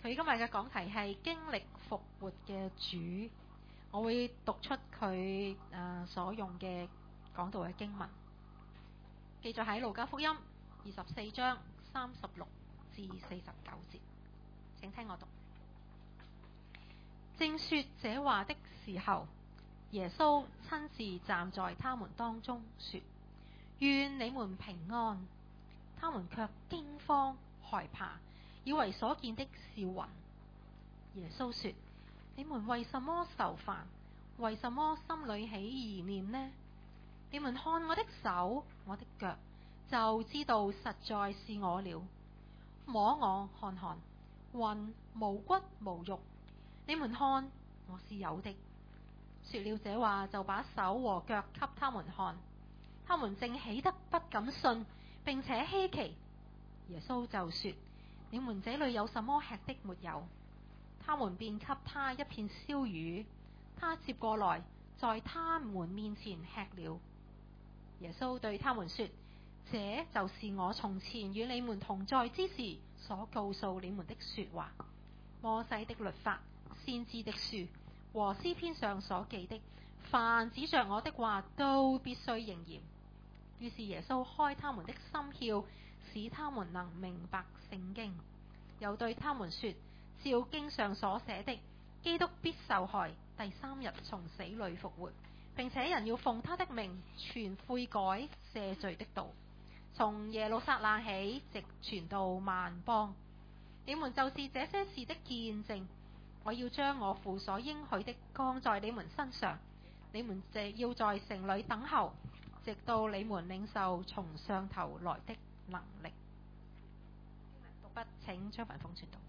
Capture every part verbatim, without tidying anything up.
佢今日嘅講題係經歷復活嘅主，我會讀出佢誒所用嘅講道嘅經文，記載喺路加福音二十四章三十六至四十九節，請聽我讀。正說這話的時候，耶穌親自站在他們當中，說：願你們平安。他們卻驚慌害怕，以為所見的是魂。耶穌說：你們為什麼愁煩？為什麼心裏起疑念呢？你們看我的手，我的腳，就知道實在是我了。摸我看看，魂無骨無肉。你們看，我是有的。說了這話，就把手和腳給他們看。他們正喜得不敢信，並且稀奇。耶穌就說：你們這裏有什麼吃的沒有？他們便給他一片燒魚，他接過來，在他們面前吃了。耶穌對他們說：這就是我從前與你們同在之時所告訴你們的說話。摩西的律法、先知的書和詩篇上所記的，凡指着我的話，都必須應驗。於是耶穌開他們的心竅，使他們能明白聖經，又對他們說：照經上所寫的，基督必受害，第三日從死裏復活，並且人要奉他的名傳悔改赦罪的道，從耶路撒冷起，直傳到萬邦。你們就是這些事的見證。我要將我父所應許的降在你們身上，你們就要在城裏等候，直到你們領受從上頭來的能力。讀筆請張文峰傳道。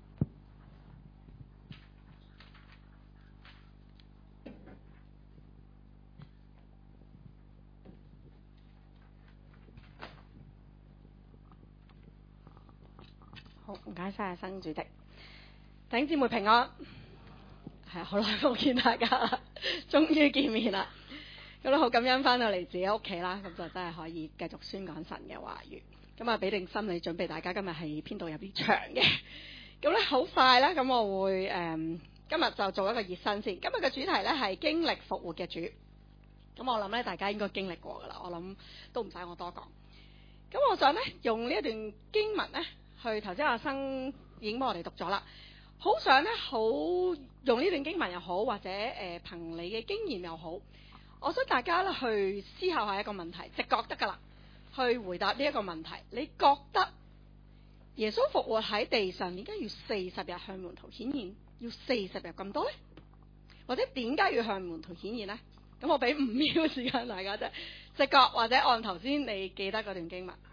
好，唔該晒阿生主席，弟兄姊妹平安。係好耐冇見大家啦，終於見面啦。咁咧好感恩翻到嚟自己屋企啦，咁就真係可以繼續宣講神嘅話語。咁啊，俾定心理準備，大家今日係編導有啲長嘅。咁咧好快啦，咁我會誒、嗯、今日就做一個熱身先。今日嘅主題咧係經歷復活嘅主。咁我諗咧大家應該經歷過噶啦，我諗都唔使我多講。咁我想咧用呢一段經文咧，去頭先阿生已經幫我哋讀咗啦。好想咧，好用呢段經文又好，或者誒、呃、憑你嘅經驗又好，我想大家咧去思考下一個問題，直覺得噶啦，去回答呢一個問題。你覺得耶穌復活喺地上，點解要四十日向門徒顯現？要四十日咁多呢？或者點解要向門徒顯現呢？咁我俾五秒時間大家啫，直覺或者按頭先你記得嗰段經文。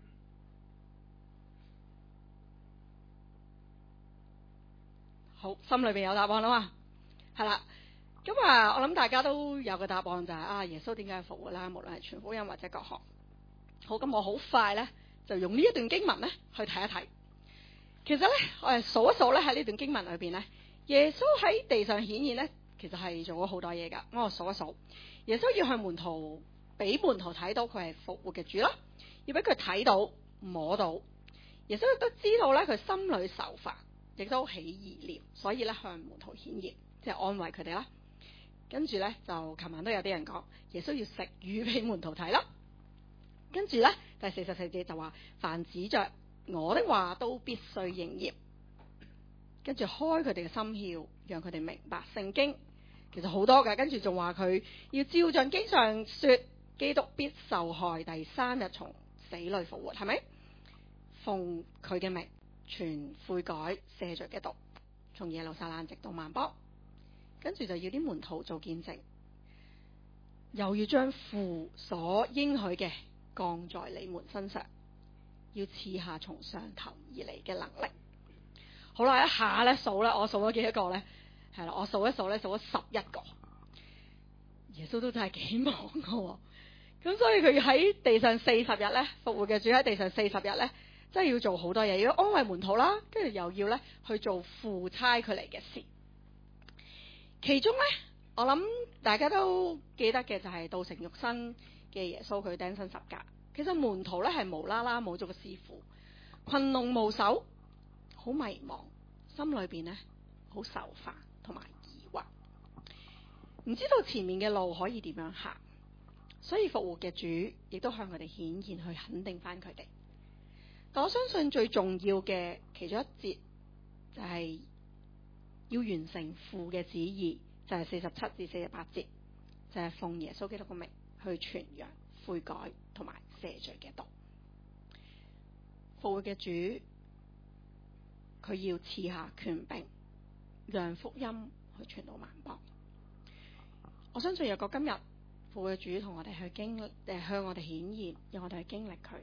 好，心裏邊有答案啦嘛，係啦，咁啊，我諗大家都有個答案就係、是、啊，耶穌點解要復活啦？無論係傳福音或者各項。好，咁我好快咧就用呢一段經文咧去睇一睇。其實咧，我哋數一數咧喺呢段經文裏邊咧，耶穌喺地上顯現咧，其實係做咗好多嘢噶。我數一數，耶穌要向門徒俾門徒睇到佢係復活嘅主啦，要俾佢睇到摸到。耶穌亦都知道咧，佢心裏受煩。亦都起疑念，所以咧向門徒顯現，即係安慰佢哋啦。跟住咧就琴晚都有啲人講，耶穌要食魚俾門徒睇啦。跟住咧第四十四節就話，凡指着我的話都必須應驗。跟住開佢哋嘅心竅，讓佢哋明白聖經。其實好多㗎，跟住仲話佢要照像經上說，基督必受害，第三日從死裏復活，係咪？奉佢嘅名傳悔改赦罪嘅道，從耶路撒冷直到萬邦。跟住就要啲門徒做見證，又要將父所應許嘅降在你們身上，要賜下從上頭而嚟嘅能力。好啦，一下咧數咧，我數咗幾多個咧？係啦，我數一數咧，數咗十一個。耶穌都真係幾忙噶，咁所以佢喺地上四十日咧，復活嘅主喺地上四十日咧。真係要做好多嘢，要安慰門徒啦，跟住又要咧去做父差佢嚟嘅事。其中咧，我諗大家都記得嘅就係道成肉身嘅耶穌，佢釘身十架。其實門徒咧係無啦啦冇咗個師傅，群龍無首，好迷茫， 心裏邊呢好受煩同埋疑惑，唔知道前面嘅路可以點樣行，所以復活嘅主亦都向佢哋顯現，去肯定翻佢哋。但我相信最重要嘅其中一節就係要完成父嘅旨意，就係四十七至四十八節，就係奉耶穌基督嘅名去傳揚悔改同埋赦罪嘅道。復活嘅主，佢要賜下權柄，讓福音去傳到萬邦。我相信若果今日復活嘅主同我哋去經歷，誒向我哋顯現，讓我哋去經歷佢，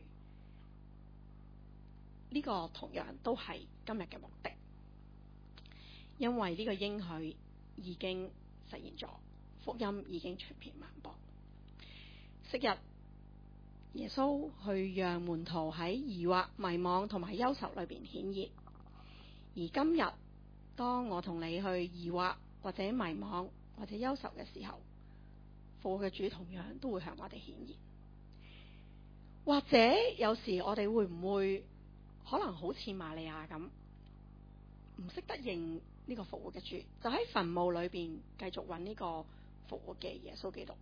呢個同樣都係今日嘅目的，因為呢個應許已經實現咗，福音已經傳遍萬邦。昔日耶穌去讓門徒喺疑惑、迷惘同埋憂愁裏邊顯現，而今日當我同你去疑惑或者迷惘或者憂愁嘅時候，復活嘅主同樣都會向我哋顯現。或者有時我哋會唔會可能好似瑪利亞咁，唔識得認呢個復活嘅主，就喺墳墓裏邊繼續揾呢個復活嘅耶穌基督。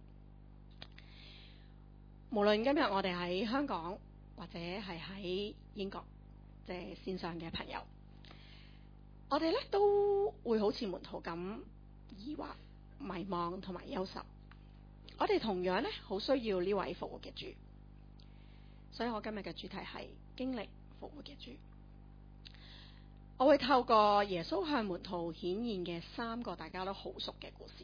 無論今日我哋喺香港或者係喺英國，即係線上嘅朋友，我哋咧都會好似門徒咁疑惑、迷惘同埋憂愁。我哋同樣咧好需要呢位復活嘅主，所以我今日嘅主題係經歷復活嘅主。我會透過耶穌向門徒顯現嘅三個大家都好熟嘅故事，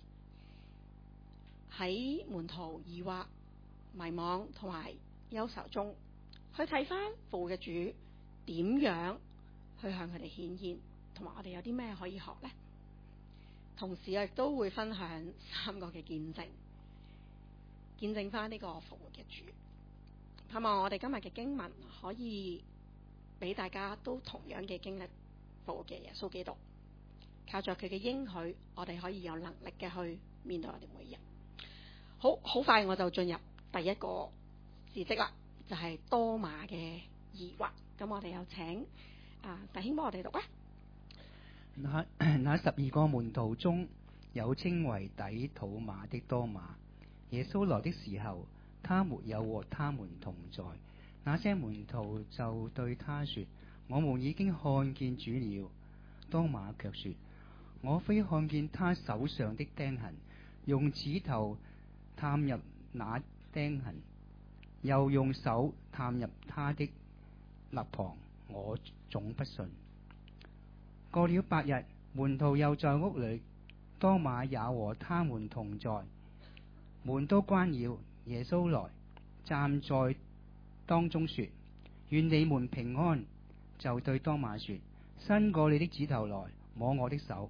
喺門徒疑惑、迷惘同埋憂愁中，去睇翻復活嘅主點樣去向佢哋顯現，同埋我哋有啲咩可以學呢？同時亦都會分享三個嘅見證，見證翻呢個復活嘅主。盼望我哋今日嘅經文可以俾大家都同樣嘅經歷復活嘅耶穌基督，靠着佢嘅應許，我哋可以有能力嘅去面對我哋每日。好好快我就進入第一個事蹟啦，就係、是、多馬嘅疑惑。咁我哋有請啊弟兄幫我哋讀啊。 那那十二個門徒中有稱為底土馬的多馬，耶穌來的時候，他沒有和他們同在。那些門徒就對他說：我們已經看見主了。多馬卻說：我非看見他手上的釘痕，用指頭探入那釘痕，又用手探入他的肋旁，我總不信。過了八日，門徒又在屋裏，多馬也和他們同在，門都關了。耶穌來站在當中說：願你們平安。就對多馬說：伸過你的指頭來，摸我的手。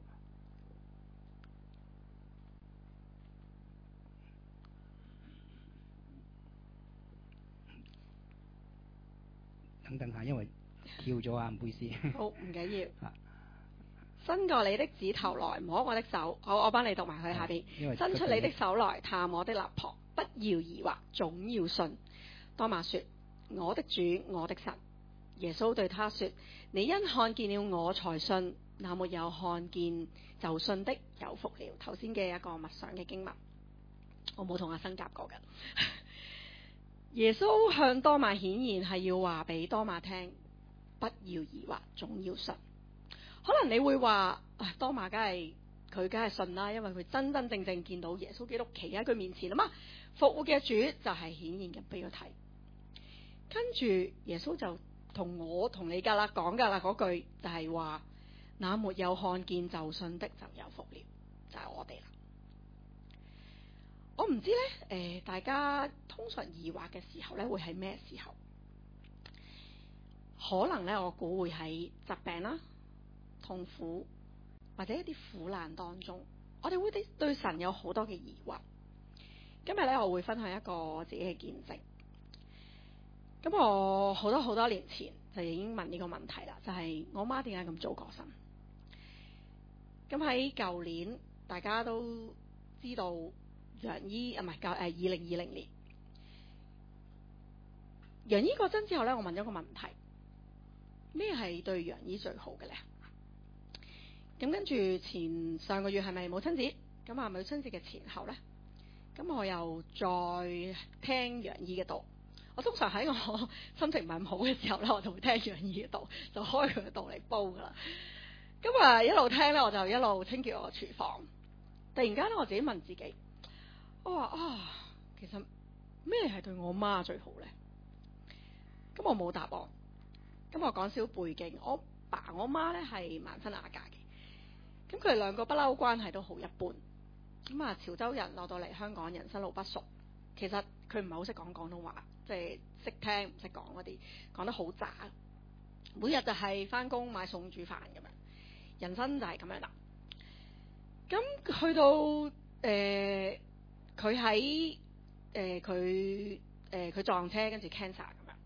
等等下，因為跳咗啊，唔好意思。 好，唔緊要。伸過你的指頭來，摸我的手。好，我幫你讀埋去下邊。伸出你的手來，探我的肋旁，不要疑惑，總要信。多馬說：我的主，我的神。耶穌對他說：你因看見了我才信，那沒有看見就信的有福了。頭先嘅一個默想嘅經文，我冇同阿生夾過嘅。耶穌向多馬顯現係要話俾多馬聽，不要疑惑，總要信。可能你會話，多馬梗係佢梗係信啦，因為佢真真正正見到耶穌基督企喺佢面前啊嘛，復活嘅主就係顯現嘅俾佢睇。跟住耶穌就同我同你噶啦講噶啦嗰句就係話，那沒有看見就信的就有福了，就係、是、我哋啦。我唔知咧，誒、呃，大家通常疑惑嘅時候咧，會係咩時候？可能咧，我估會喺疾病啦、痛苦或者一啲苦難當中，我哋會對對神有好多嘅疑惑。今日咧，我會分享一個我自己嘅見證。咁我好多好多年前就已經問呢個問題啦，就係、是、我媽點解咁早過身？咁喺舊年，大家都知道楊姨啊，唔係舊誒二零二零年楊姨過身之後咧，我問咗個問題：咩係對楊姨最好嘅咧？ 咁跟住前上個月係咪母親節？咁啊母親節嘅前後咧，咁我又再聽楊怡嘅道。我通常喺我心情唔係咁好嘅時候咧，我就會聽楊怡嘅道，就開佢嘅道嚟煲噶啦。咁啊一路聽咧，我就一路清潔我嘅廚房。突然間咧，我自己問自己，我話啊，其實咩係對我媽最好咧？咁我冇答案。咁我講少背景，我爸我媽咧係盲婚啞嫁嘅，咁佢哋兩個不嬲關係都好一般。咁啊潮州人落到嚟香港，人生路不熟，其實佢唔係好識講廣東話，即係識聽唔識講嗰啲，講得好渣。每日就係翻工買餸煮飯咁樣，人生就係咁樣啦。咁去到誒佢喺誒佢誒佢撞車跟住 cancer 咁樣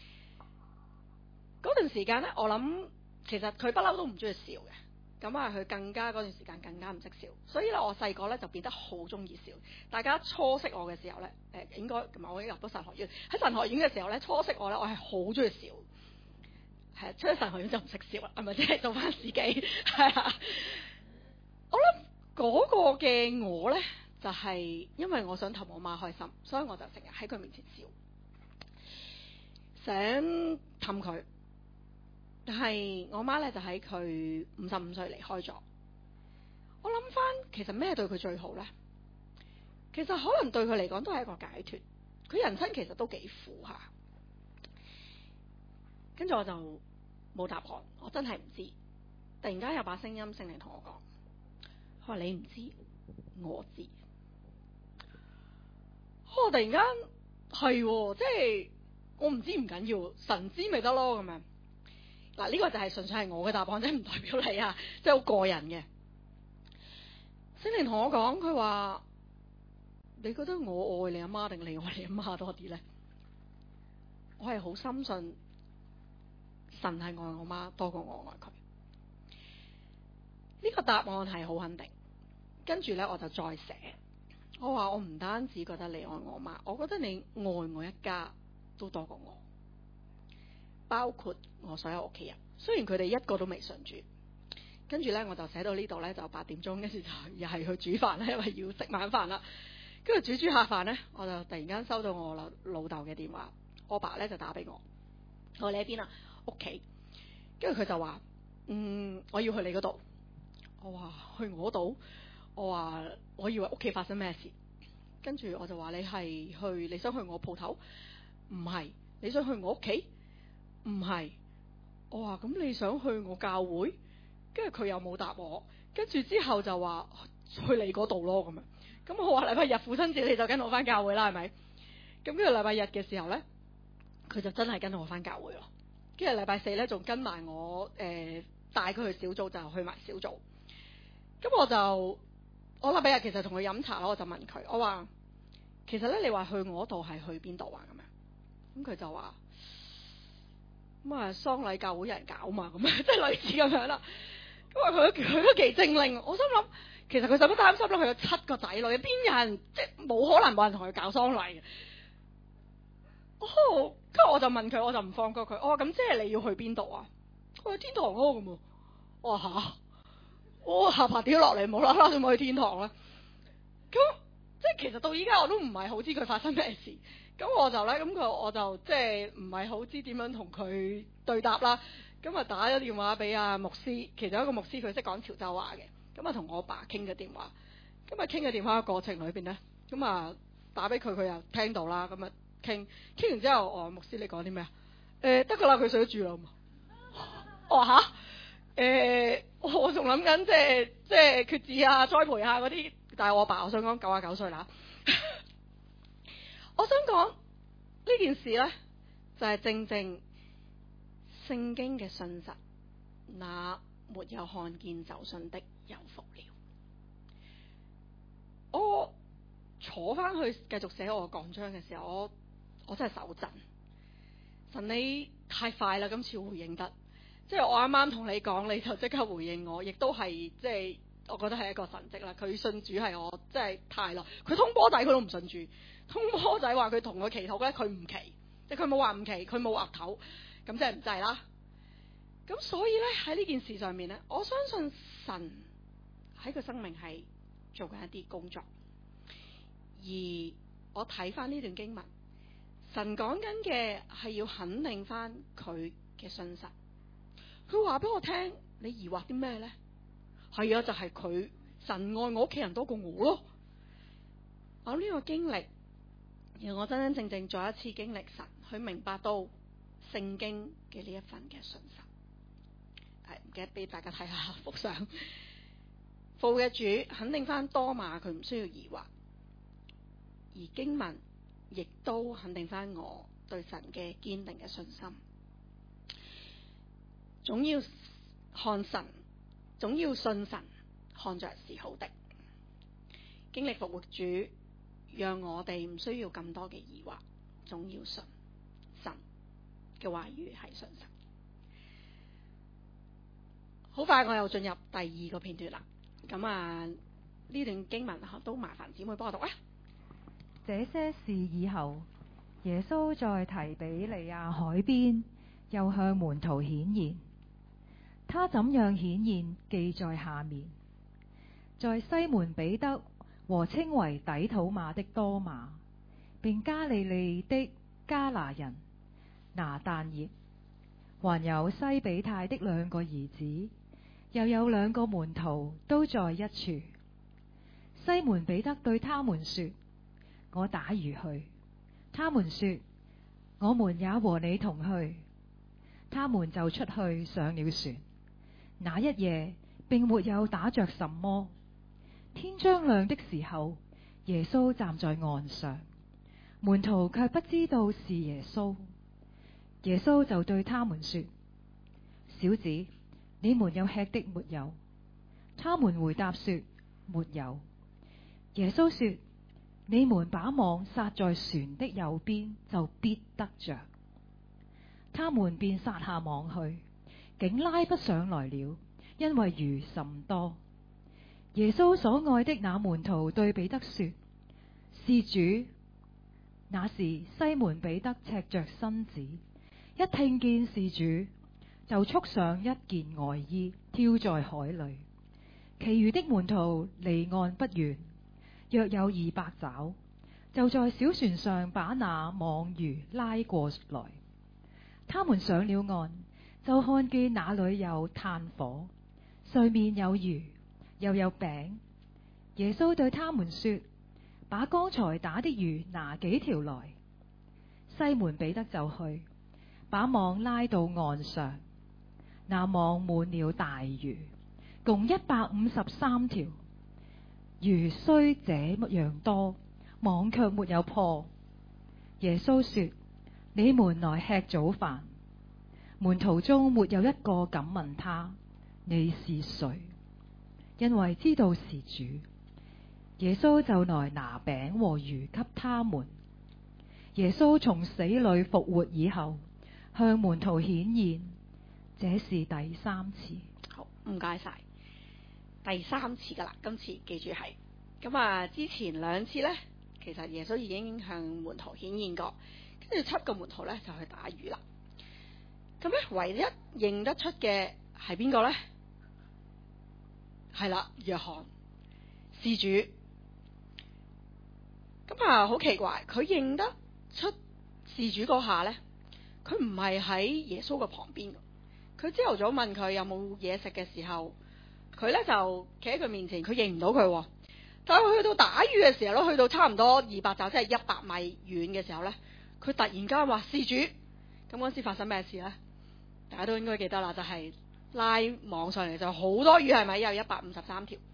嗰段時間咧，我諗其實佢不嬲都唔中意笑嘅。咁啊，佢更加嗰段時間更加唔識笑，所以咧我細個咧就變得好中意笑。大家初識我嘅時候咧，誒應該唔係我已經入到神學院，喺神學院嘅時候咧，初識我咧，我係好中意笑，係出咗神學院就唔識笑啦，係咪即係做翻自己？係啊，我諗嗰個嘅我咧，就係因為我想氹我媽開心，所以我就成日喺佢面前笑，想氹佢。但係我媽咧就喺佢五十五歲離開咗。我諗翻，其實咩對佢最好咧？其實可能對佢嚟講都係一個解脫。佢人生其實都幾苦下。跟住我就冇答案，我真係唔知。突然間有把聲音聖靈同我講，佢話你唔知，我知。我突然間係，即係我唔知唔緊要，神知咪得咯咁樣。嗱，呢個就係純粹係我嘅答案，即係唔代表你啊，即係好個人嘅。聖靈同我講，佢話你覺得我愛你阿媽定你愛你阿媽多啲咧？我係好深信神係愛我媽多過我愛佢。呢個答案係好肯定。跟住咧，我就再寫，我話我唔單止覺得你愛我媽，我覺得你愛我一家都多過我。包括我所有屋企人，雖然佢哋一個都未信主。跟住咧，我就寫到呢度咧，就八點鐘，跟住就又係去煮飯啦，因為要食晚飯啦。跟住煮煮下飯咧，我就突然間收到我老老豆嘅電話，我爸咧就打俾我，我話你喺邊啊？屋企。跟住佢就話，嗯，我要去你嗰度。我話去我度？我話我以為屋企發生咩事。跟住我就話你係去，你想去我鋪頭？唔係，你想去我屋企？唔係。我話咁你想去我教會？跟住佢又冇答我。跟住之後就話去你嗰度咯咁樣。咁我話禮拜日父親節你就跟我翻教會啦，係咪？咁跟住禮拜日嘅時候咧，佢就真係跟我翻教會咯。跟住禮拜四咧，仲跟埋我誒帶佢去小組，就去埋小組。咁我就我禮拜日其實同佢飲茶咯，我就問佢，我話其實咧你話去我度係去邊度啊？咁樣，咁佢就話咁啊喪禮教會有人搞嘛，咁樣即係類似咁樣啦。咁啊佢佢都幾精靈，我心諗其實佢使乜擔心咯？佢有七個仔女，邊有人即係冇可能冇人同佢搞喪禮嘅。哦，跟住我就問佢，我就唔放過佢。我話咁即係你要去邊度啊？佢去天堂咯咁啊！我話吓，我下巴掉落嚟，冇啦啦點去天堂咧？咁即係其實到依家我都唔係好知佢發生咩事。咁我就咧，咁佢我就即係唔係好知點樣同佢對答啦。咁啊打咗電話俾阿牧師，其中一個牧師佢識講潮州話嘅，咁啊同我爸傾嘅電話。咁啊傾嘅電話嘅過程裏邊咧，咁啊打俾佢，佢又聽到啦。咁啊傾傾完之後，我話牧師你講啲咩啊？誒得噶啦，佢睡咗住啦。我話吓，誒我仲諗緊即係即係決志啊、栽培啊嗰啲，但係我爸我想講九啊九歲啦。我想講呢件事咧，就係正正聖經嘅信實，那沒有看見就信的有福了。我坐翻去繼續寫我嘅講章嘅時候，我我真係手震。神你太快啦，今次回應得，即係我啱啱同你講，你就即刻回應我，亦都係即係我覺得係一個神蹟啦。佢信主係我真係太耐，佢通波仔佢都唔信主，通波仔話佢同佢祈禱咧，佢唔祈，即係佢冇話唔祈，佢冇岌頭，咁即係唔制啦。 咁所以咧喺呢件事上面咧，我相信神喺佢生命係做緊一啲工作。而我睇翻呢段經文，神講緊嘅係要肯定翻佢嘅信實。佢話俾我聽，你疑惑啲咩咧？係啊，就係佢神愛我屋企人多過我咯。我呢個經歷，讓我真真正正再一次經歷神，去明白到聖經嘅呢一份嘅信實。係唔記得俾大家睇下幅相，父嘅主肯定翻多馬，佢唔需要疑惑，而經文亦都肯定翻我對神嘅堅定嘅信心。總要看神，總要信神，看着是好的。經歷復活主，讓我哋唔需要咁多嘅疑惑，總要信神嘅話語係信實。好快我又進入第二個片段啦。咁啊，呢段經文都麻煩姊妹幫我讀啊。 這些事以後，耶穌在提比利亞海邊又向門徒顯現。他怎樣顯現，記在下面。在西門彼得和稱為底土馬的多馬，並加利利的加拿人拿但業，還有西比泰的兩個兒子，又有兩個門徒都在一處。西門彼得對他們說：我打魚去。他們說：我們也和你同去。他們就出去上了船。那一夜並沒有打着什麼。天將亮的時候，耶穌站在岸上，門徒卻不知道是耶穌。耶穌就對他們說：小子，你們有吃的沒有？他們回答說：沒有。耶穌說：你們把網撒在船的右邊，就必得着。他們便撒下網去，竟拉不上來了，因為魚甚多。耶穌所愛的那門徒對彼得說：是主。那時西門彼得赤着身子，一聽見是主，就束上一件外衣，跳在海裏。其餘的門徒離岸不遠，約有二百肘，就在小船上把那網魚拉過來。他們上了岸，就看見那裏有炭火，上面有魚，又有餅。耶穌對他們說：把剛才打的魚拿幾條來。西門彼得就去，把網拉到岸上，那網滿了大魚，共一百五十三條。魚雖這樣多，網卻沒有破。耶穌說：你們來吃早飯。門徒中沒有一個敢問他：你是誰？因為知道是主。耶穌就來拿餅和魚給他們。耶穌從死裏復活以後，向門徒顯現，這是第三次。 好，唔該晒，第三次噶啦，今次記住係咁啊。之前兩次呢，其實耶穌已經向門徒顯現過，跟住七個門徒呢，就去打魚啦。咁咧，唯一認得出嘅係邊個呢？係啦，約翰，是主。咁啊，好奇怪，佢認得出事主嗰下呢，佢唔係喺耶穌嘅旁邊。佢朝頭早問佢有冇嘢食嘅時候，佢呢就企喺佢面前，佢認唔到佢。但係去到打魚嘅時候咯，去到差唔多二百肘，即係一百米遠嘅時候呢，佢突然間話事主。咁嗰時發生咩事呢？大家都應該記得啦，就係、是、拉網上嚟就好多魚，係咪有一百五十三條？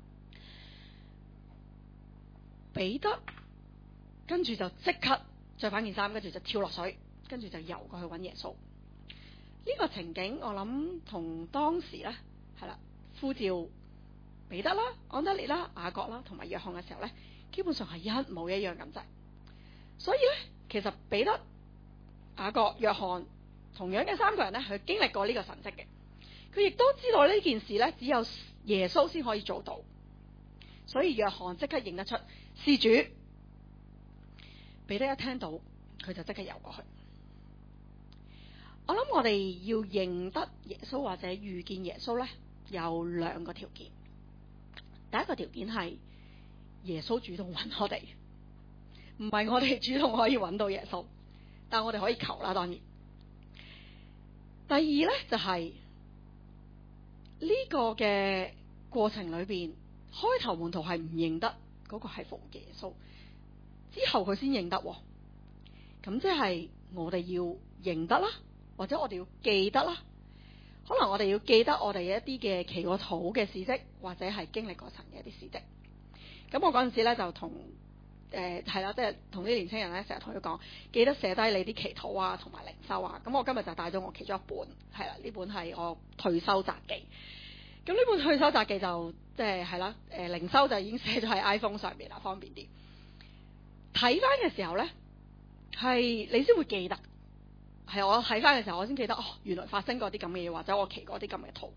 彼得跟住就即刻着翻件衫，跟住就跳落水，跟住就游過去揾耶穌。呢、這個情景我諗同當時呢係啦，呼召彼得啦、安德烈啦、雅各啦同埋約翰嘅時候呢，基本上係一模一樣咁滯。所以呢，其實彼得、雅各、約翰同樣嘅三個人呢，佢經歷過呢個神蹟嘅，佢亦都知道呢件事呢，只有耶穌先可以做到。所以約翰即刻認得出是主。彼得一聽到，佢就即刻游過去。 我諗我哋要認得耶穌或者遇見耶穌呢，有兩個條件。第一個條件係耶穌主動揾我哋，唔係我哋主動可以揾到耶穌，但我哋可以求啦，當然。第二呢，就係、是、呢個嘅過程裏邊，開頭門徒係唔認得嗰個係復活嘅耶穌，之後佢先認得，咁即係我哋要認得啦，或者我哋要記得啦。可能我哋要記得我哋一啲嘅祈過禱嘅事蹟，或者係經歷過神嘅一啲事蹟。咁我嗰陣時咧就同誒係啦，即係同啲年青人咧成日同佢講，記得寫低你啲祈禱啊，同埋靈修啊。咁我今日就帶咗我其中一本，係啦，呢本係我退休札記。咁呢本退休札記就即係係啦，誒、呃、靈修就已經寫咗喺 iPhone 上面啦，方便啲。睇翻嘅時候咧，係你先會記得。係我睇翻嘅時候，我先記得哦，原來發生過啲咁嘅嘢，或者我祈過啲咁嘅禱。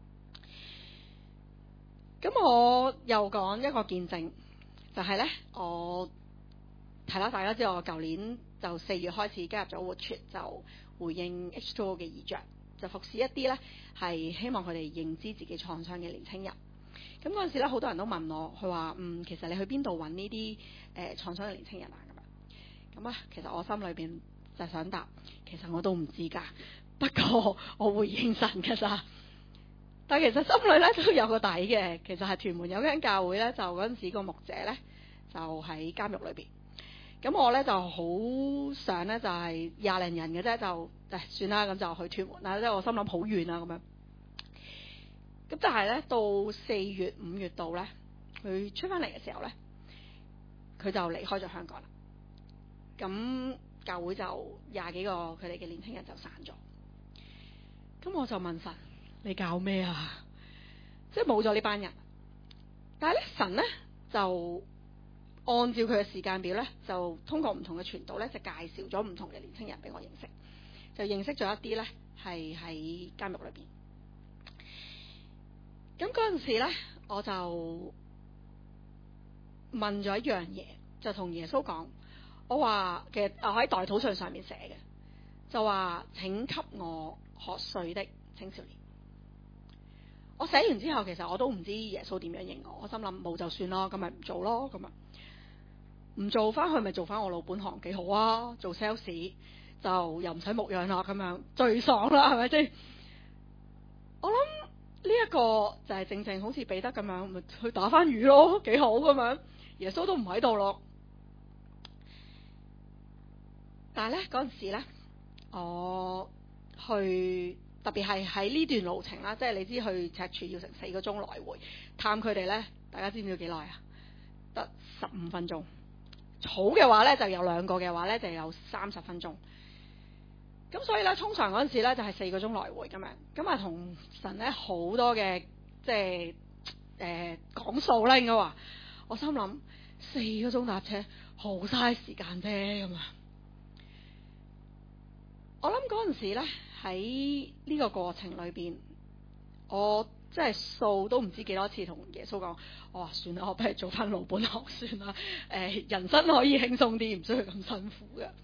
咁我又講一個見證，就係、是、咧，我係啦，大家知道我舊年就四月開始加入咗活泉，就回應 H 二 O 嘅異象，就服侍一啲咧係希望佢哋認知自己創傷嘅年青人。咁嗰陣時咧，好多人都問我，佢話嗯，其實你去邊度揾呢啲誒創傷嘅年青人啊？咁樣咁啊，其實我心裏邊就想答，其實我都唔知㗎，不過我回應神㗎咋。但係其實心裏咧都有個底嘅，其實係屯門有間教會咧，就嗰陣時個牧者咧就喺監獄裏邊。咁我咧就好想咧就係廿零人嘅啫，就誒算啦，咁就去屯門啦，即係我心諗好遠啊咁樣。咁但係咧到四月五月度咧，佢出翻嚟嘅時候咧，佢就離開咗香港啦。咁教會就廿幾個佢哋嘅年輕人就散咗。咁我就問神：你教咩啊？即係冇咗呢班人。但係咧神咧就按照佢嘅時間表咧，就通過唔同嘅傳道咧，就介紹咗唔同嘅年輕人俾我認識。就認識咗一啲咧係喺監獄裏邊。咁嗰陣時咧，我就問咗一樣嘢，就同耶穌講。我話其實我喺代禱信上面寫嘅，就話請給我學稅的青少年。我寫完之後，其實我都唔知耶穌點樣應我。我心諗冇就算咯，咁咪唔做咯，咁啊唔做翻去咪做翻我老本行幾好啊？做 sales 就又唔使牧養啦，咁樣最爽啦，係咪先？我諗呢一個就係正正好似彼得咁樣，咪去打翻魚咯，幾好咁樣。耶穌都唔喺度咯。但係咧嗰陣時咧，我去特別係喺呢段路程啦，即係你知去赤柱要成四個鐘來回探佢哋咧，大家知唔知要幾耐啊？得十五分鐘。草嘅話咧就有兩個嘅話咧就有三十分鐘。咁所以咧通常嗰陣時咧就係四個鐘來回咁樣，咁啊同神咧好多嘅即係誒講數啦，應該話。我心諗四個鐘搭車好嘥時間啫咁啊！我諗嗰陣時咧喺呢個過程裏邊，我即係數都唔知幾多次同耶穌講，我話算啦，我不如做翻老本行算啦。誒、呃，人生可以輕鬆啲，唔需要咁辛苦嘅。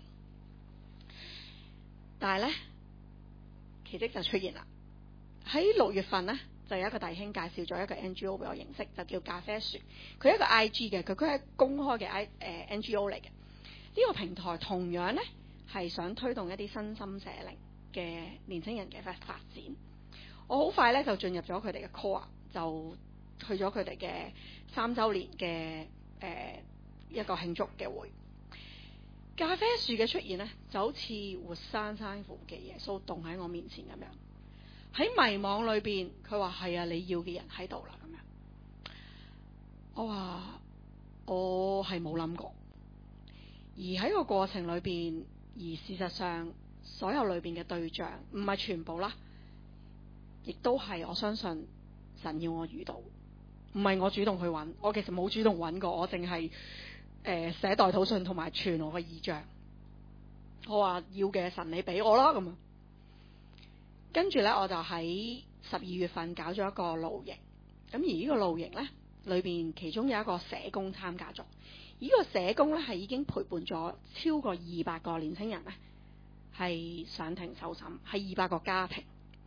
但係咧，奇蹟就出現啦。喺六月份咧，就有一個弟兄介紹咗一個 N G O 俾我認識，就叫咖啡樹。佢係一個 I G 嘅，佢佢係公開嘅 I 誒 N G O 嚟嘅。呢個平台同樣咧係想推動一啲身心社靈嘅年輕人嘅發發展。我好快咧就進入咗佢哋嘅 core， 就去咗佢哋嘅三週年嘅誒、呃、一個慶祝嘅會。咖啡樹嘅出現咧，就好似活生生嘅耶穌動喺我面前咁樣。喺迷惘裏邊，佢話係啊，你要嘅人喺度啦咁樣。我話我係冇諗過，而喺個過程裏邊，而事實上所有裏邊嘅對象唔係全部啦，亦都係我相信神要我遇到，唔係我主動去揾。我其實冇主動揾過，我淨係誒寫代禱信同埋傳我嘅異象。我話要嘅神你俾我啦咁啊。跟住咧，我就喺十二月份搞咗一個露營，咁而呢個露營咧，裏邊其中有一個社工參加咗，而呢個社工咧係已經陪伴咗超過二百個年輕人咧， 係上庭受審，係二百個家庭。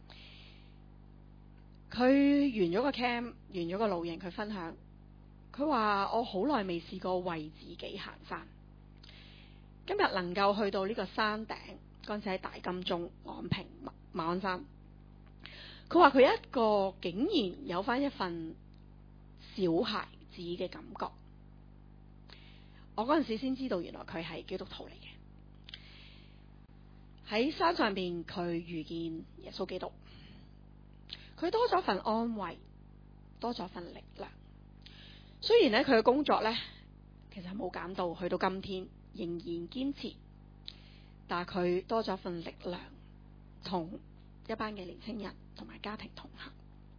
佢完咗個 camp，完咗個露營，佢分享，佢話我好耐未試過為自己行山，今日能夠去到呢個山頂，嗰陣時喺大金鐘昂坪馬鞍山。佢話佢一個竟然有翻一份小孩子嘅感覺。我嗰陣時先知道原來佢係基督徒嚟嘅。喺山上邊佢遇見耶穌基督，佢多咗份安慰，多咗份力量。雖然咧佢嘅工作咧其實冇減到，去到今天仍然堅持，但係佢多咗份力量，同一班嘅年輕人同埋家庭同行。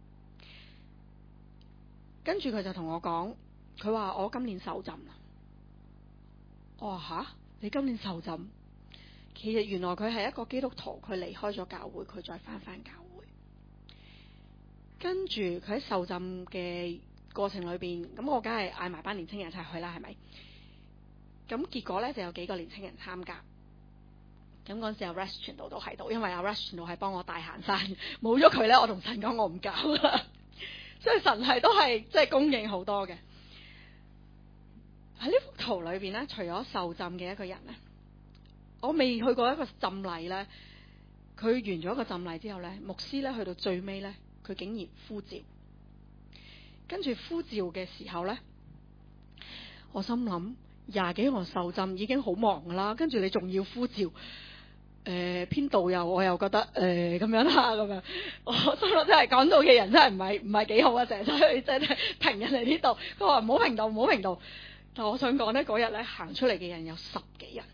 跟住佢就同我講，佢話我今年受浸啦。我話吓，你今年受浸？其實原來佢係一個基督徒，佢離開咗教會，佢再翻返教會。跟住佢喺受浸嘅過程裏邊，咁我梗係嗌埋班年青人一齊去啦，係咪？咁結果呢，就有幾個年青人參加。咁嗰陣時阿 Rex 傳道都喺度，因為阿 Rex 傳道係幫我帶行山，冇咗佢呢，我同神講我唔搞啦。所以神係都係即係供應好多嘅。喺呢幅圖裏邊呢，除咗受浸嘅一個人呢，我未去過一個浸禮呢。佢完咗一個浸禮之後呢，牧師呢去到最尾呢，佢竟然呼召。跟住呼召嘅時候呢，我心諗廿幾個受浸已經好忙噶啦，跟住你仲要呼召，誒、呃、編導又我又覺得誒咁、呃、樣啦咁樣，我心諗真係講道嘅人真係唔係唔係幾好啊，成日走去即係評人哋呢度，佢話唔好評導唔好評導，但我想講呢，嗰日呢行出嚟嘅人有十幾人，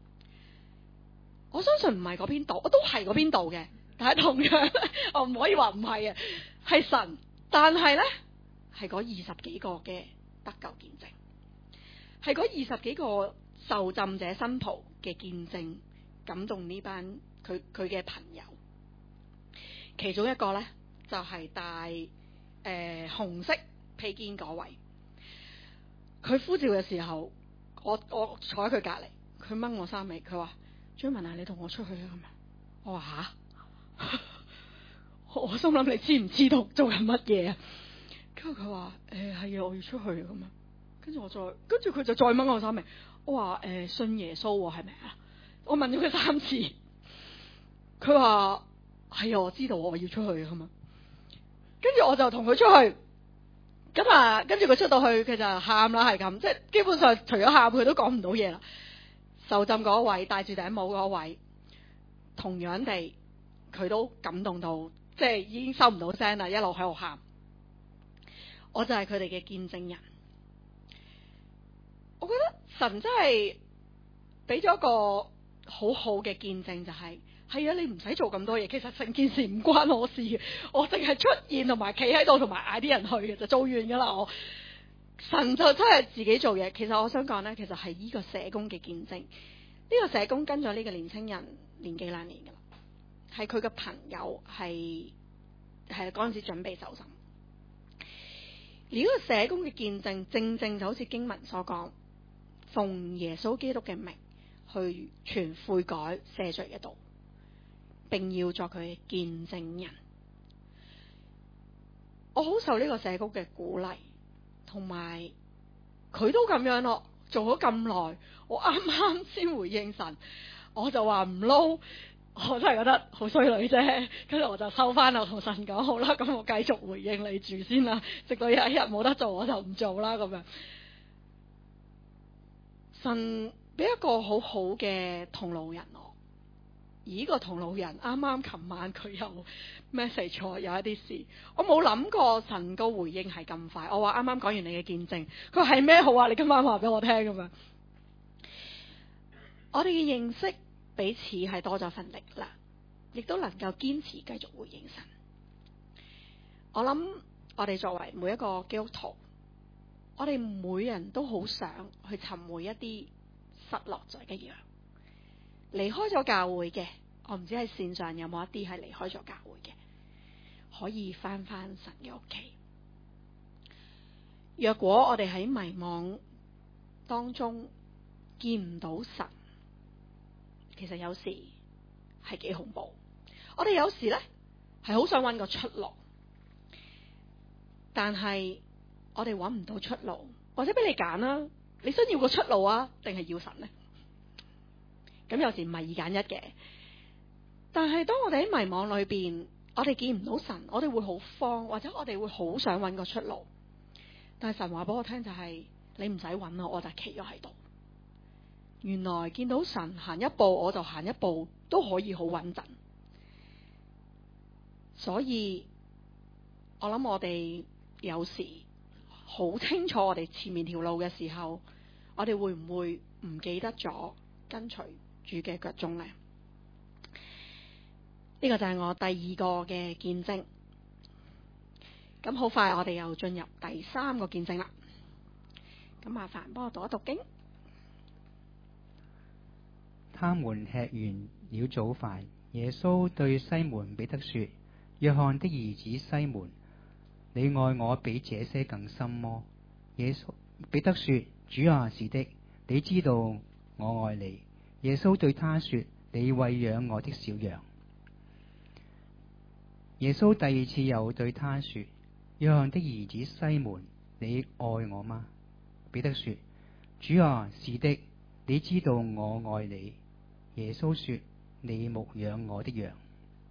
我相信唔係嗰邊導，我都係嗰邊導嘅，但係同樣我唔可以話唔係啊，係神，但係呢。係嗰二十幾個嘅得救見證，係嗰二十幾個受浸者新抱嘅見證，感動呢班佢佢嘅朋友。其中一個呢，就係、是、戴誒、呃、紅色披肩嗰位，佢呼召嘅時候，我我坐喺佢隔籬，佢掹我衫尾，佢話張文啊，你同我出去啊咁啊，我話吓，我心諗你知唔知道做緊乜嘢啊？跟住佢話誒係啊，我要出去咁樣。跟住我再跟住佢就再掹我衫尾。我話誒、呃、信耶穌係咪啊？我問咗佢三次，佢話係啊，我知道我要出去咁樣。跟住我就同佢出去，咁啊跟住佢出到去，佢就喊啦，係咁，即係基本上除咗喊，佢都講唔到嘢啦。受浸嗰位戴住頂帽嗰位，同樣地佢都感動到，即係已經收唔到聲啦，一路喺度喊。我就係佢哋嘅見證人。我覺得神真係俾咗一個好好嘅見證，就係、是、係啊，你唔使做咁多嘢，其實成件事唔關我事嘅，我淨係出現同埋企喺度同埋嗌啲人去嘅就做完噶啦。我神就真係自己做嘢。其實我想講呢，其實係呢個社工嘅見證。呢、這個社工跟咗呢個年青人年幾兩年噶啦，係佢嘅朋友，係係嗰陣時準備受審。而呢個社工嘅見證，正正就好似經文所講，奉耶穌基督嘅名去傳悔改赦罪嘅道，並要作佢嘅見證人。我好受呢個社工嘅鼓勵，同埋佢都咁樣咯，做咗咁耐，我啱啱先回應神，我就話唔撈。我真係覺得好衰女啫，跟住我就收翻，我同神講好啦，咁我繼續回應你住先啦，直到有一日冇得做我就唔做啦咁樣。神俾一個好好嘅同路人我，而呢個同路人啱啱琴晚佢又 message 我有一啲事，我冇諗過神個回應係咁快。我話啱啱講完你嘅見證，佢話係咩好啊？你今晚話俾我聽咁樣。我哋嘅認識彼此係多咗份力量，亦都能夠堅持繼續回應神。我諗我哋作為每一個基督徒，我哋每人都好想去尋回一啲失落咗嘅羊。離開咗教會嘅，我唔知喺線上有冇一啲係離開咗教會嘅，可以翻返神嘅屋企。若果我哋喺迷惘當中見唔到神，其實有時係幾恐怖。我哋有時咧係好想揾個出路，但係我哋揾唔到出路，或者俾你揀啦，你想要個出路啊，定係要神呢？咁有時唔係二揀一嘅。但係當我哋喺迷惘裏邊，我哋見唔到神，我哋會好慌，或者我哋會好想揾個出路。但係神話俾我聽就係、是，你唔使揾啦，我就企咗喺度。原來見到神行一步，我就行一步，都可以好穩陣。所以我諗我哋有時好清楚我哋前面條路嘅時候，我哋會唔會唔記得咗跟隨主嘅腳蹤呢？呢個就係我第二個嘅見證。咁好快我哋又進入第三個見證啦。咁麻煩幫我讀一讀經。 他們吃完了早飯，耶穌對西門彼得說：約翰的兒子西門，你愛我比這些更深麼？耶穌彼得說：主啊，是的，你知道我愛你。耶穌對他說：你餵養我的小羊。耶穌第二次又對他說：約翰的兒子西門，你愛我嗎？彼得說：主啊，是的，你知道我愛你。耶穌說：你牧養我的羊。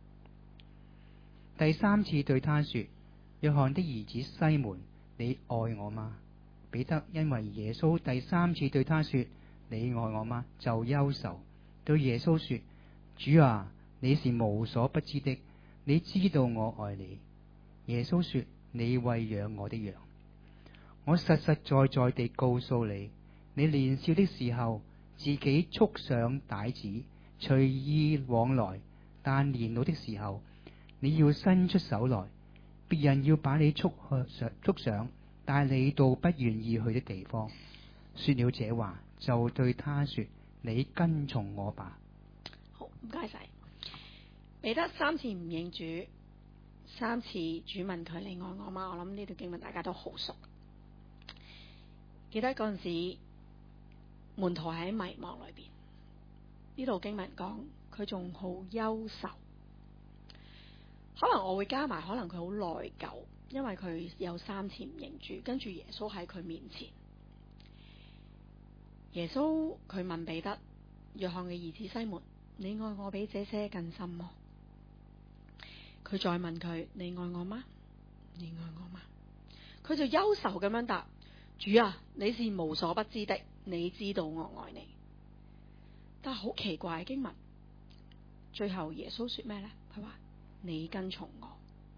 第三次對他說：約翰的兒子西門，你愛我嗎？彼得因為耶穌第三次對他說：你愛我嗎？就憂愁，對耶穌說：主啊，你是無所不知的，你知道我愛你。耶穌說：你餵養我的羊。我實實在在地告訴你，你年少的時候，自己束上帶子，隨意往來，但年老的時候，你要伸出手來，別人要把你束上束上，帶你到不願意去的地方。說了這話，就對他說：你跟從我吧。 好，唔該晒。彼得三次唔認主，三次主問佢：你愛我嗎？我諗呢段經文大家都好熟。記得嗰陣時，門徒喺迷茫裏邊，呢度經文講佢仲好憂愁。可能我會加埋，可能佢好內疚，因為佢有三次唔認主，跟住耶穌喺佢面前，耶穌佢問彼得：約翰嘅兒子西門，你愛我比這些更深麼？佢再問佢：你愛我嗎？你愛我嗎？佢就憂愁咁樣答：主啊，你是無所不知的，你知道我愛你。但係好奇怪嘅經文，最後耶穌說咩呢？佢話：你跟從我。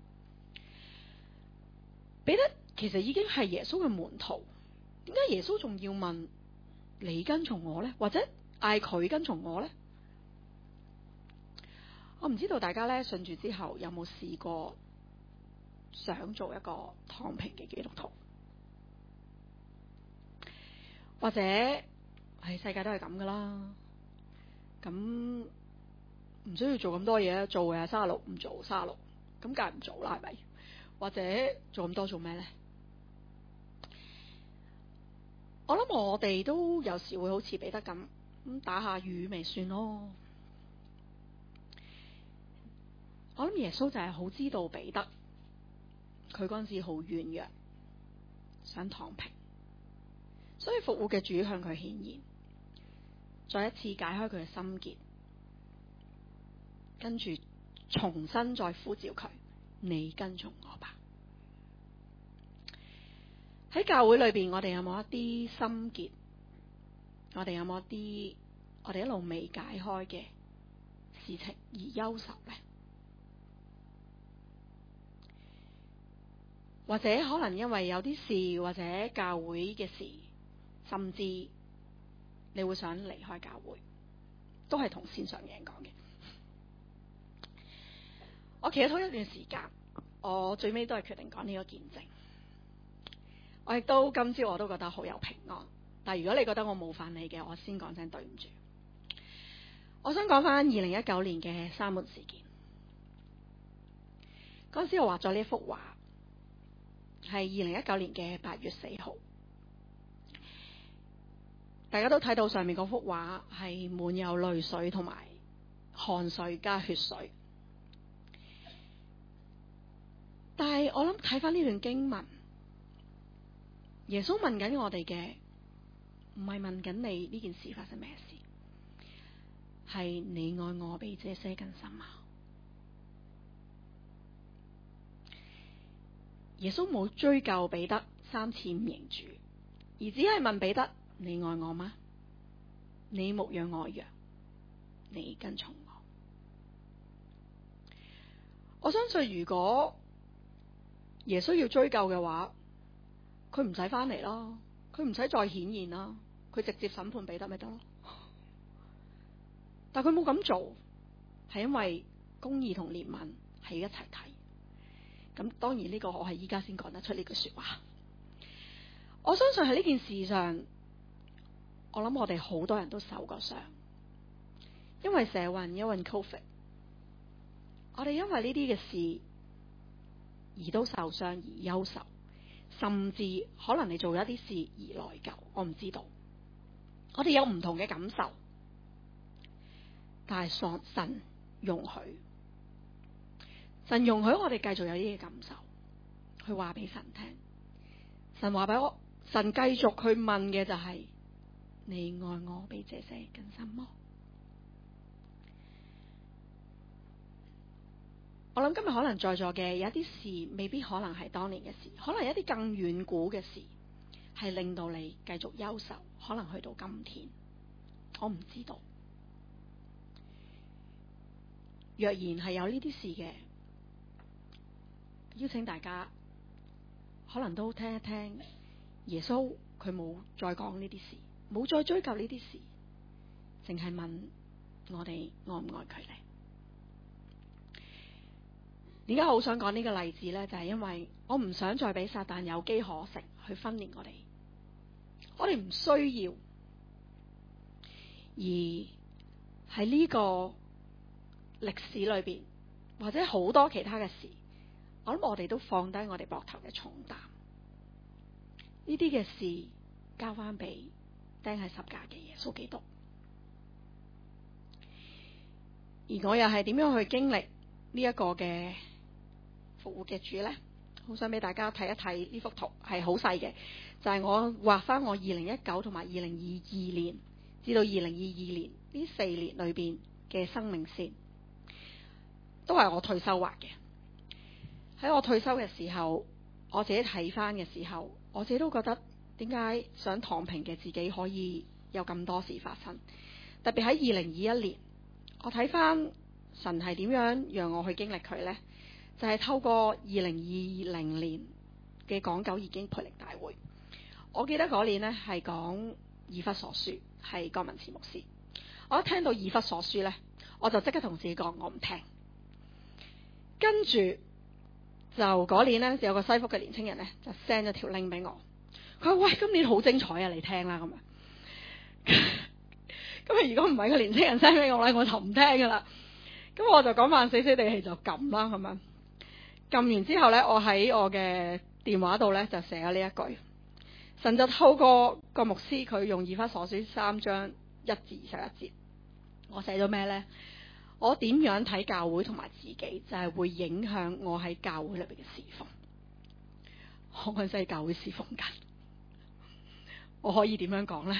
彼得其實已經係耶穌嘅門徒，點解耶穌仲要問你跟從我呢？或者嗌佢跟從我呢？我唔知道大家咧信住之後有冇試過想做一個躺平嘅基督徒，或者係世界都係咁噶啦，咁唔需要做咁多嘢，做嘅三十六，唔做三十六，咁梗係唔做啦，係咪？或者做咁多做咩呢？我諗我哋都有時會好似彼得咁，咁打下魚咪算咯。我諗耶穌就係好知道彼得，佢嗰陣時好軟弱，想躺平，所以復活嘅主向佢顯現，再一次解開佢嘅心結，跟住重新再呼召佢：你跟從我吧。喺教會裏邊，我哋有冇一啲心結？我哋有冇一啲我哋一路未解開嘅事情而憂愁呢？或者可能因為有啲事，或者教會嘅事，甚至你會想離開教會，都係同線上嘅人講嘅。我企咗好一段時間，我最尾都係決定講呢個見證。我亦都今朝我都覺得好有平安。但係如果你覺得我冒犯你嘅，我先講聲對唔住。我想講翻二零一九年嘅三門事件。嗰陣時我畫咗呢一幅畫，係二零一九年嘅八月四號。大家都睇到上面嗰幅畫係滿有淚水同埋汗水加血水。但係我諗睇翻呢段經文，耶穌問緊我哋嘅唔係問緊你呢件事發生咩事，係你愛我比這些更深啊！耶穌冇追究彼得三次唔認主，而只係問彼得：你愛我嗎？你牧養我羊，你跟從我。我相信如果耶穌要追究嘅話，佢唔使翻嚟啦，佢唔使再顯現啦，佢直接審判彼得咪得咯。但佢冇咁做，係因為公義同憐憫係要一齊睇。咁當然呢個我係依家先講得出呢句說話。我相信喺呢件事上，我諗我哋好多人都受過傷，因為社運，因為 Covid， 我哋因為呢啲嘅事而都受傷而憂愁，甚至可能你做咗一啲事而內疚，我唔知道。我哋有唔同嘅感受，但係神容許，神容許我哋繼續有呢啲嘅感受，去話俾神聽。神話俾我，神繼續去問嘅就係、是：你愛我比這些更深麼？我諗今日可能在座嘅有一啲事，未必可能係當年嘅事，可能有一啲更遠古嘅事，係令到你繼續憂愁，可能去到今天，我唔知道。若然係有呢啲事嘅，邀請大家可能都聽一聽耶穌，佢冇再講呢啲事，冇再追究呢啲事，淨係問我哋愛唔愛佢呢？點解好想講呢個例子呢？就係因為我唔想再俾撒旦有機可乘去分裂我哋，我哋唔需要。而喺呢個歷史裏邊，或者好多其他嘅事，我諗我哋都放低我哋膊頭嘅重擔，呢啲嘅事交翻俾釘喺十架嘅耶穌基督。而我又係點樣去經歷呢一個嘅復活嘅主呢？好想俾大家睇一睇呢幅圖，係好細嘅，就係、是、我畫翻我二零一九同埋二零二二年至到二零二二年呢四年裏邊嘅生命線，都係我退休畫嘅。喺我退休嘅時候，我自己睇翻嘅時候，我自己都覺得點解想躺平嘅自己可以有咁多事發生？特別喺二零二一年，我睇翻神係點樣讓我去經歷佢呢？就係、是、透過二零二零年嘅港九已經培力大會，我記得嗰年呢係講以弗所書，係郭文慈牧師。我一聽到以弗所書呢，我就即刻同自己講我唔聽。跟住就嗰年呢，有個西福嘅年青人呢，就 send 咗條 link 俾我，佢話：喂，今年好精彩啊，你聽啦咁啊！咁啊，如果唔係個年青人 send 俾我咧，我就唔聽噶啦。咁我就講翻死死地氣就撳啦，咁樣撳完之後呢，我喺我嘅電話度呢，就寫咗呢一句：神就透過個牧師佢用以弗所書三章一至二十一節，我寫咗咩呢？我點樣睇教會同埋自己，就係、是、會影響我喺教會裏邊嘅侍奉。我嗰陣時喺教會侍奉緊，我可以點樣講呢？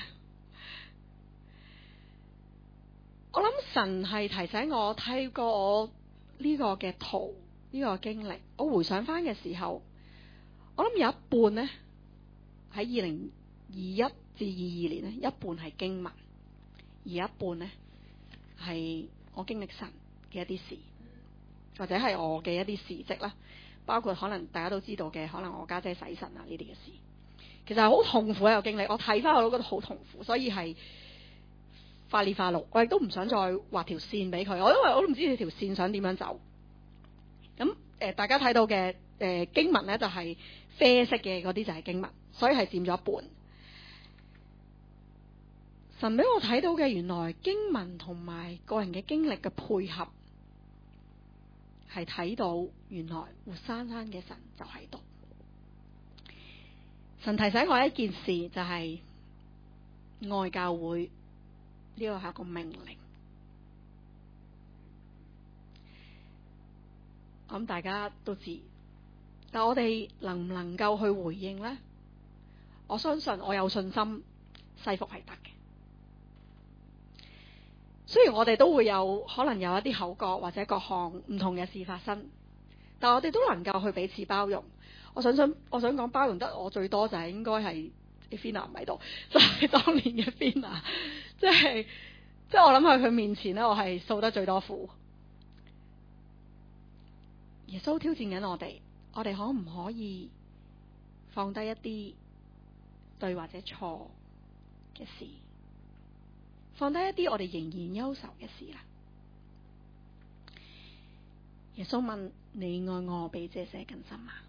我諗神係提醒我，睇過我呢個嘅圖，呢、這個經歷，我回想翻嘅時候，我諗有一半呢，喺二零二一至二二年呢，一半係經文，而一半呢係我經歷神嘅一啲事，或者係我嘅一啲事蹟啦，包括可能大家都知道嘅，可能我家姐洗腎啊呢啲嘅事，其實係好痛苦一個經歷。我睇翻我都覺得好痛苦，所以係花里花碌，我亦都唔想再畫條線俾佢。我因為我都唔知條線想點樣走。咁誒、呃，大家睇到嘅誒、呃、經文咧，就係、是、啡色嘅嗰啲就係經文，所以係佔咗一半。神俾我睇到嘅，原來經文同埋個人嘅經歷嘅配合，係睇到原來活生生嘅神就喺度。神提醒我一件事，就係、是、愛教會呢個係一個命令。 我諗大家都知，但我哋能唔能夠去回應呢？我相信我有信心，西服係得嘅。雖然我哋都會有可能有一啲口角或者各項唔同嘅事發生，但我哋都能夠去彼此包容。我想想，我想講包容得我最多就係應該係 Fina 唔喺度，就係、是、當年嘅 Fina，即係即係我諗喺佢面前咧，我係訴得最多苦。耶穌挑戰緊我哋，我哋可唔可以放低一啲對或者錯嘅事，放低一啲我哋仍然憂愁嘅事啦？耶穌問：你愛我比這些更深嗎？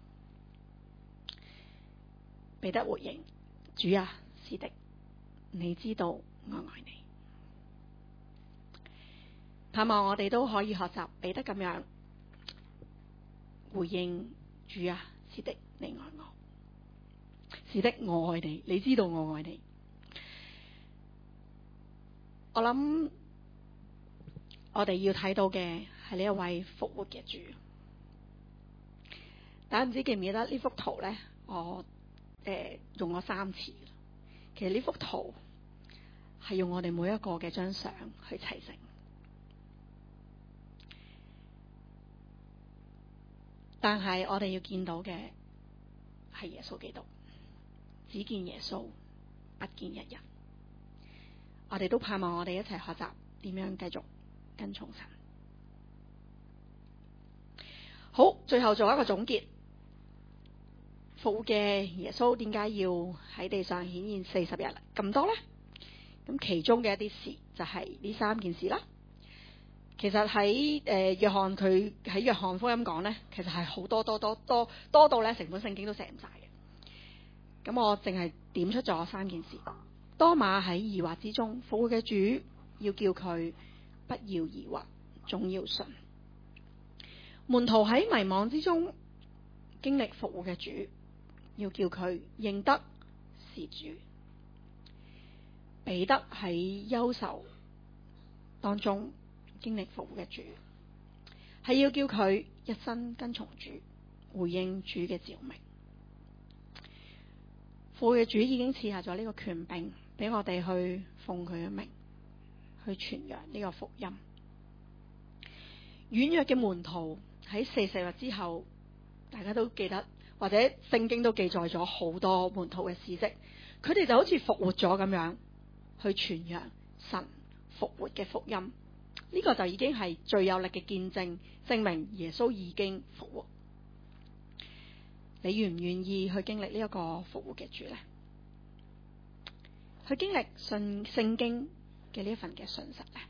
彼得回應：主啊，是的，你知道我愛你。盼望我哋都可以學習彼得咁樣回應：主啊，是的，你愛我。是的，我愛你，你知道我愛你。我諗我哋要睇到嘅係呢一位復活嘅主。大家唔知記唔記得呢幅圖呢？我誒、呃、用咗三次。其實呢幅圖係用我哋每一個嘅張相去砌成。但係我哋要見到嘅係耶穌基督，只見耶穌，不見一人。我哋都盼望我哋一齊學習點樣繼續跟從神。好，最後做一個總結。復活嘅耶穌點解要喺地上顯現四十日咁多呢？咁其中嘅一啲事就係呢三件事啦。其實喺誒、呃、約翰佢喺約翰福音講呢，其實係好多多多多多到咧成本聖經都寫唔晒嘅。咁我淨係點出咗三件事。多馬喺疑惑之中，復活嘅主要叫佢不要疑惑，總要信。門徒喺迷惘之中經歷復活嘅主，要叫佢認得是主。彼得喺憂愁當中經歷復活嘅主，係要叫佢一生跟從主，回應主嘅召命。復活嘅主已經賜下咗呢個權柄俾我哋去奉佢嘅名去傳揚呢個福音。軟弱嘅門徒喺四十日之後，大家都記得，或者聖經都記載咗好多門徒嘅事跡，佢哋就好似復活咗咁樣去傳揚神復活嘅福音。呢個就已經係最有力嘅見證，證明耶穌已經復活。你願唔願意去經歷呢一個復活嘅主呢？去經歷信聖經嘅呢一份嘅信實呢？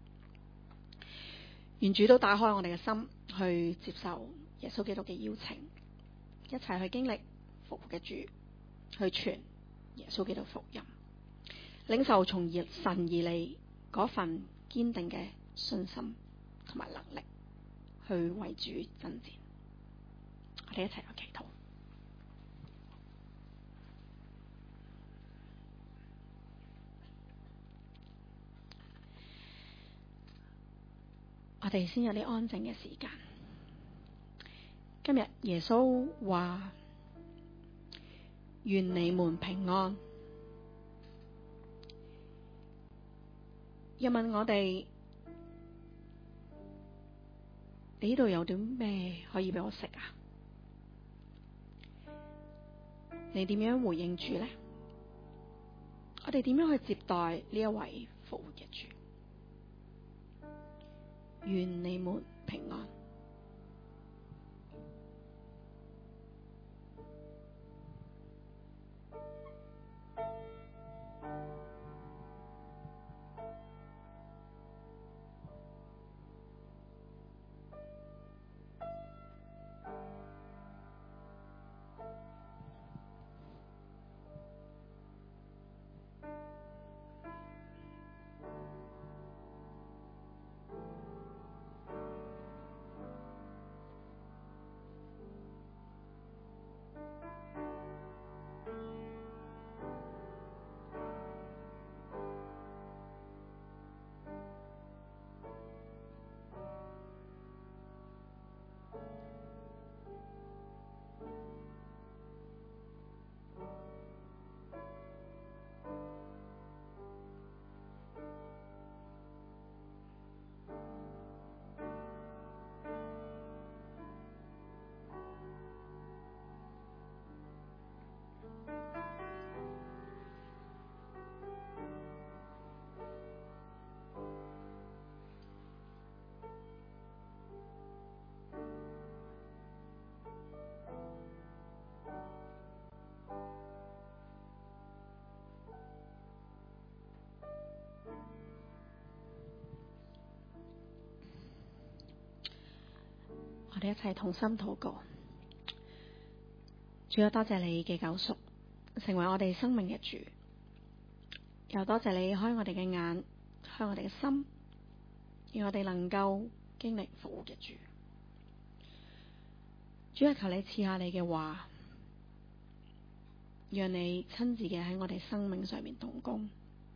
願主都打開我哋嘅心，去接受耶穌基督嘅邀請，一齊去經歷復活嘅主，去傳耶穌基督福音，領受從神而嚟嗰份堅定嘅信心同埋能力，去為主爭戰。我哋一齊去祈禱。我哋先有啲安靜嘅時間。今日耶穌話：願你們平安。又問我哋：你呢度有啲咩可以俾我食啊？你點樣回應主呢？我哋點樣去接待呢一位復活嘅主？願你們平安。 哋一齊同心禱告。主啊，多謝你嘅救贖，成為我哋生命嘅主。又多謝你開我哋嘅眼，開我哋嘅心，讓我哋能夠經歷復活嘅主。主啊，求你賜下你嘅話，讓你親自嘅喺我哋生命上面動工，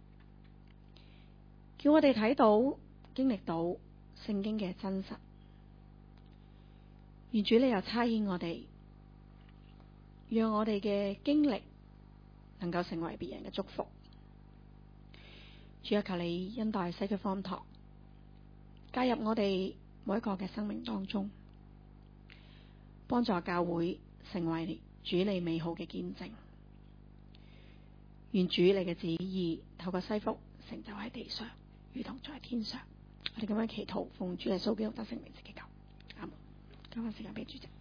叫我哋睇到、經歷到聖經嘅真實。願主你又差遣我哋，讓我哋嘅經歷能夠成為別人嘅祝福。主啊，求你恩待西區方堂，介入我哋每一個嘅生命當中，幫助教會成為主你美好嘅見證。願主你嘅旨意透過西福成就喺地上，如同在天上。我哋咁樣祈禱，奉主耶穌基督得勝名字祈求，阿門。交翻時間俾主席。